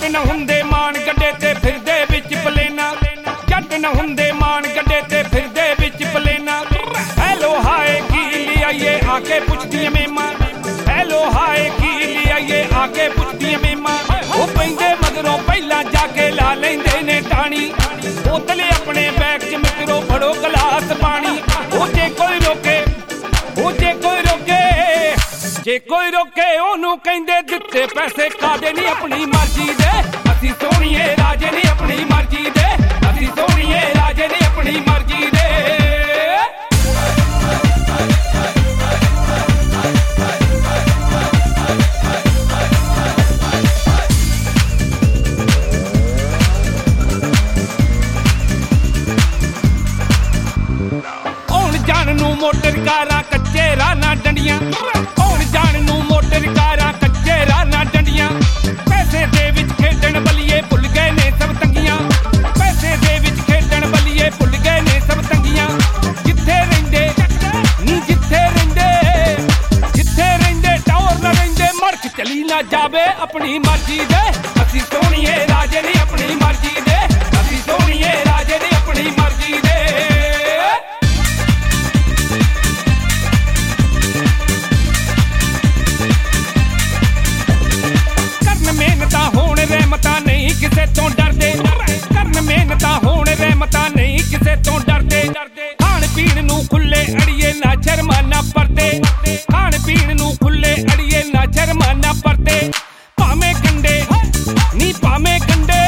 न हुंदे मान गड्डे ते फिरदे विच पलेना जट न हुंदे मान गड्डे ते फिरदे विच पलेना हेलो हाय की लियाइए आके पुछदी मेमा हेलो हाय की लियाइए आके पुछदी मेमा ओ पैंदे मगरों पहला जाके ला लेंदे ने टाणी बोतले अपने बैग च मित्रो फड़ो गलास पानी ओ जे कोई रोके ओ जे कोई रोके ओनू कहंदे दित्ते पैसे कादे नहीं अपनी मर्जी दे असी सोहणीए राजे नहीं अपनी मर्जी दे असी सोहणीए राजे नहीं अपनी मर्जी दे आउण जाण नू मोटर कारां कच्चे राना डंडियां जान नू मोटर कारां कच्चे राना डंडियां पैसे दे विच खेडण बलिए भुल गए ने सब तंगियां पैसे दे विच खेडण बलिए भुल गए ने सब तंगियां जिथे रहिंदे नी जिथे रहिंदे टौर ना रहिंदे मड़क चली ना जावे अपनी मर्जी दे असी सोहणीए राजे नहीं अपनी मर्जी दे असी सोहणीए राजे नहीं अपनी मर्जी दे रहमतां नहीं किसे तो डरदे करन मेहनतां होण रहमतां नहीं किसे तो डरदे खाण पीण नू खुले अड़िए ना शर्माना परदे खाण पीण नू खुले अड़िए ना शर्माना परदे भावें कंडे नी भावें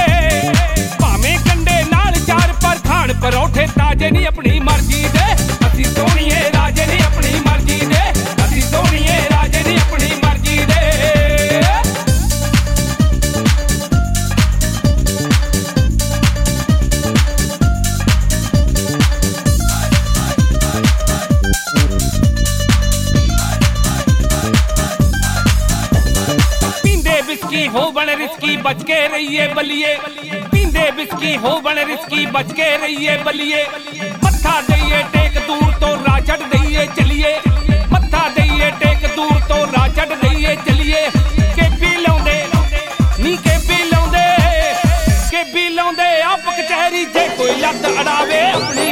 कंडे नाल चार पर खाण परौठे ताजे नहीं अपनी मर्जी दे असी सोहणीए राजे नहीं अपनी मर्जी दे असी सोहणीए राजे नहीं अपनी मर्जी दे विस्की हो बने रिस्की बच के रहिए बलिए पींदे विस्की हो बने रिस्की बच के रहिए बलिए मत्था दइए टेक दूर तो राचड़ दइए चलिए मत्था दइए टेक दूर तो राचड़ दइए चलिए के भी लाउंदे नी के भी लाउंदे आप कचहरी जे कोई लत अड़ावे अपनी